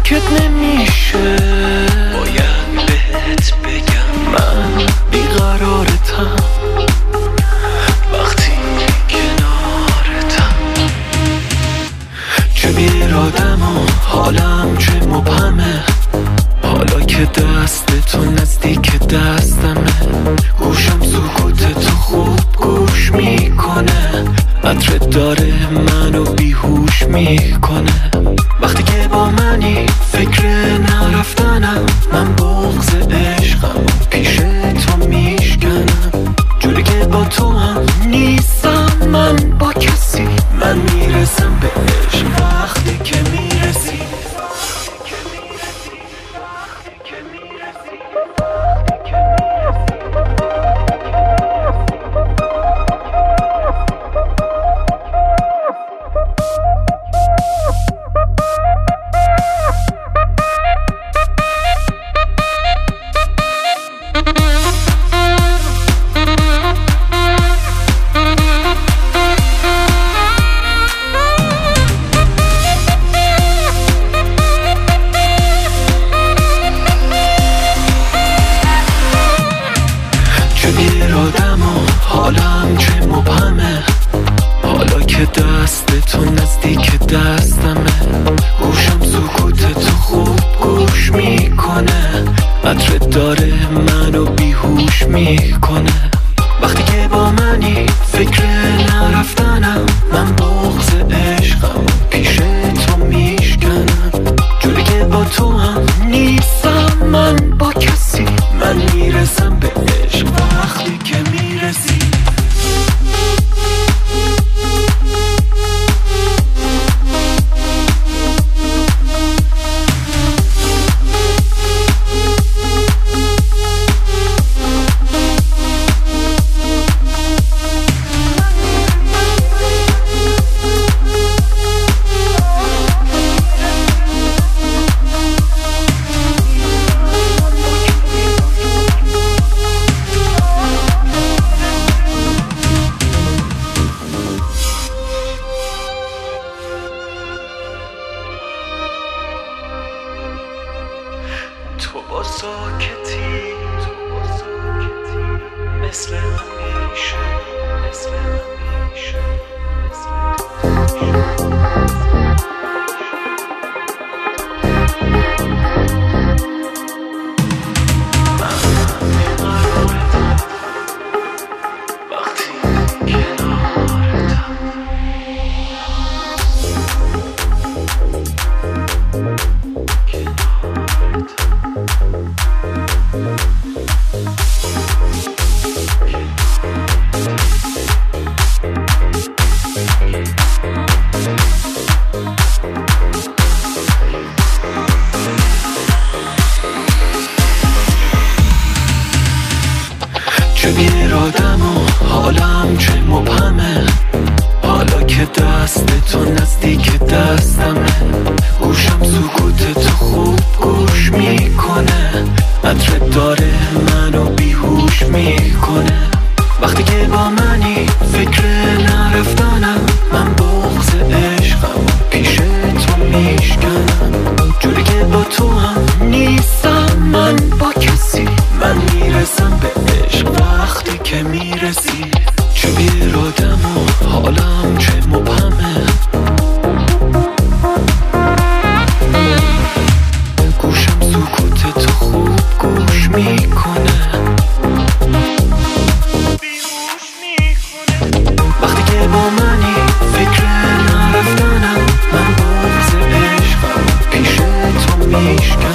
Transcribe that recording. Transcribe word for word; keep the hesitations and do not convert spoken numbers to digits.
ساکت نمیشه، باید بهت بگم من بیقرارتم وقتی کنارتم. چه بیرادم و حالم چه مبهمه، حالا که دست تو نزدیک دستمه، گوشم سکوت تو خوب گوش میکنه، عطرت داره منو بیهوش میکنه. وقتی که با منی فکر نرفتنم، من بغض عشقم و پیش تو میشکنم. جوری که با تو هم نیستم من با کسی، من میرسم به عشق وقتی که میرسی. حالم چه مبهمه، حالا که دست تو نزدیک دستمه، گوشم سکوت تو خوب گوش میکنه، عطرت داره منو بیهوش میکنه. وقتی که با منی فکر نرفتنم، من بغض عشقم و پیش تو میشکنم. جوری که با تو هم نیستم من با کسی، من میرسم به عشق وقتی که میرسی. تو با ساکتی، تو با ساکتی مثل همیشه، مثل همیشه، مثل چه بیرادم و حالم چه مبهمه، حالا که دست تو نزدیک دستمه، گوشم سکوت تو خوب گوش میکنه، عطرت داره منو بیهوش میکنه. وقتی که با منی فکر نرفتنم، من بغض عشقم و پیش تو میشکنم. جوری که با تو هم نیستم من با کسی، من میرسم به عشق وقتی که میرسی. چه بیرادم و حالم چه مبهمه، گوشم سکوت تو خوب گوش میکنه، وقتی که با منی فکر نرفتنم، من بغض عشقم پیش تو میشکنم.